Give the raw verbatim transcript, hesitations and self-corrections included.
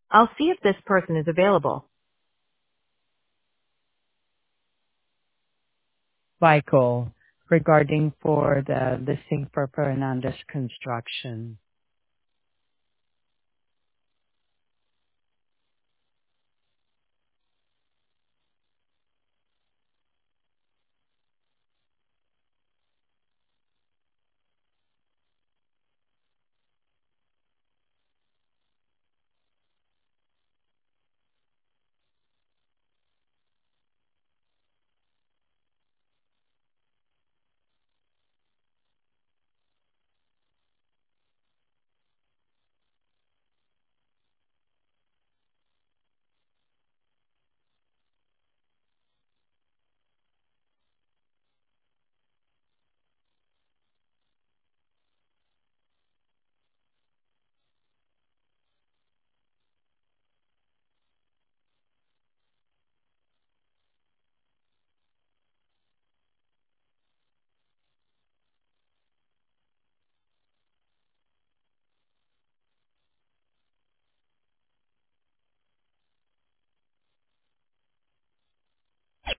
I'll see if this person is available. Michael, regarding for the listing for Fernandez Construction.